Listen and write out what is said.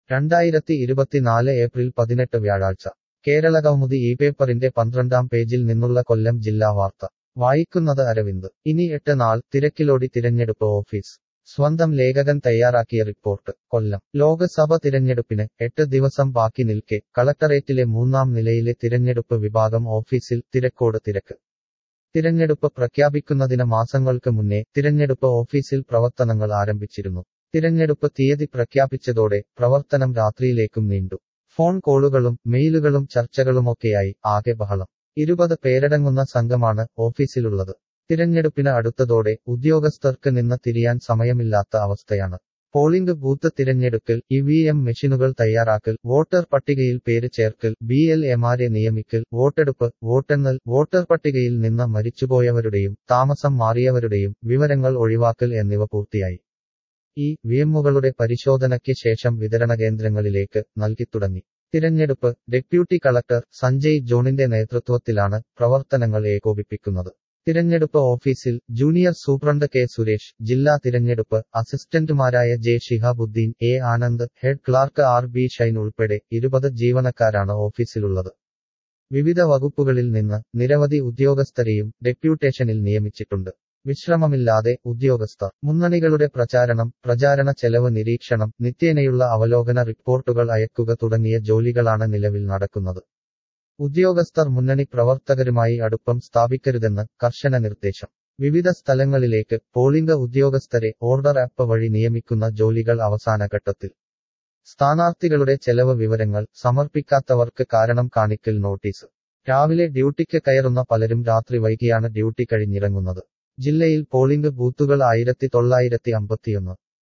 2024 April 18 വ്യാഴാഴ്ച കേരളകൗമുദി ഈ പേപ്പറിന്റെ 12-ാം പേജിൽ നിന്നുള്ള കൊല്ലം ജില്ലാ വാർത്ത വായിക്കുന്നത് അരവിന്ദ്. ഇനി 8 നാൾ തിരക്കിലോടി തിരഞ്ഞെടുപ്പ് ഓഫീസ്. സ്വന്തം ലേഖകൻ തയ്യാറാക്കിയ റിപ്പോർട്ട്. കൊല്ലം. ലോക്സഭ തിരഞ്ഞെടുപ്പിന് 8 ദിവസം ബാക്കി നിൽക്കെ കളക്ടറേറ്റിലെ 3-ാം നിലയിലെ തിരഞ്ഞെടുപ്പ് വിഭാഗം ഓഫീസിൽ തിരക്കോട് തിരക്ക്. തിരഞ്ഞെടുപ്പ് പ്രഖ്യാപിക്കുന്നതിന് മാസങ്ങൾക്ക് മുന്നേ തിരഞ്ഞെടുപ്പ് ഓഫീസിൽ പ്രവർത്തനങ്ങൾ ആരംഭിച്ചിരുന്നു. തിരഞ്ഞെടുപ്പ് തീയതി പ്രഖ്യാപിച്ചതോടെ പ്രവർത്തനം രാത്രിയിലേക്കും നീണ്ടു. ഫോൺ കോളുകളും മെയിലുകളും ചർച്ചകളുമൊക്കെയായി ആകെ ബഹളം. 20 പേരടങ്ങുന്ന സംഘമാണ് ഓഫീസിലുള്ളത്. തിരഞ്ഞെടുപ്പിന് അടുത്തതോടെ ഉദ്യോഗസ്ഥർക്ക് നിന്ന് തിരിയാൻ സമയമില്ലാത്ത അവസ്ഥയാണ്. പോളിംഗ് ബൂത്ത് തിരഞ്ഞെടുക്കൽ, ഇവിഎം മെഷീനുകൾ തയ്യാറാക്കൽ, വോട്ടർ പട്ടികയിൽ പേര് ചേർക്കൽ, BLA-മാരെ നിയമിക്കൽ, വോട്ടെടുപ്പ്, വോട്ടെണ്ണൽ, വോട്ടർ പട്ടികയിൽ നിന്ന് മരിച്ചുപോയവരുടെയും താമസം മാറിയവരുടെയും വിവരങ്ങൾ ഒഴിവാക്കൽ എന്നിവ പൂർത്തിയായി. ഇവിഎമ്മുകളുടെ പരിശോധനയ്ക്ക് ശേഷം വിതരണ കേന്ദ്രങ്ങളിലേക്ക് നൽകിത്തുടങ്ങി. തിരഞ്ഞെടുപ്പ് ഡെപ്യൂട്ടി കളക്ടർ സഞ്ജയ് ജോണിന്റെ നേതൃത്വത്തിലാണ് പ്രവർത്തനങ്ങൾ ഏകോപിപ്പിക്കുന്നത്. തിരഞ്ഞെടുപ്പ് ഓഫീസിൽ ജൂനിയർ സൂപ്രണ്ട് കെ സുരേഷ്, ജില്ലാ തിരഞ്ഞെടുപ്പ് അസിസ്റ്റന്റുമാരായ J Shihabuddin, A Anand, head clerk RB Shine ഉൾപ്പെടെ 20 ജീവനക്കാരാണ് ഓഫീസിലുള്ളത്. വിവിധ വകുപ്പുകളിൽ നിന്ന് നിരവധി ഉദ്യോഗസ്ഥരെയും ഡെപ്യൂട്ടേഷനിൽ നിയമിച്ചിട്ടുണ്ട്. വിശ്രമമില്ലാതെ ഉദ്യോഗസ്ഥർ. മുന്നണികളുടെ പ്രചാരണ ചെലവ് നിരീക്ഷണം, നിത്യേനയുള്ള അവലോകന റിപ്പോർട്ടുകൾ അയക്കുക തുടങ്ങിയ ജോലികളാണ് നിലവിൽ നടക്കുന്നത്. ഉദ്യോഗസ്ഥർ മുന്നണി പ്രവർത്തകരുമായി അടുപ്പം സ്ഥാപിക്കരുതെന്ന് കർശന നിർദ്ദേശം. വിവിധ സ്ഥലങ്ങളിലേക്ക് പോളിംഗ് ഉദ്യോഗസ്ഥരെ ഓർഡർ ആപ്പ് വഴി നിയമിക്കുന്ന ജോലികൾ അവസാന ഘട്ടത്തിൽ. സ്ഥാനാർത്ഥികളുടെ ചെലവ് വിവരങ്ങൾ സമർപ്പിക്കാത്തവർക്ക് കാരണം കാണിക്കൽ നോട്ടീസ്. രാവിലെ ഡ്യൂട്ടിക്ക് കയറുന്ന പലരും രാത്രി വൈകിയാണ് ഡ്യൂട്ടി കഴിഞ്ഞിറങ്ങുന്നത്. ജില്ലയിൽ പോളിംഗ് ബൂത്തുകൾ 1951.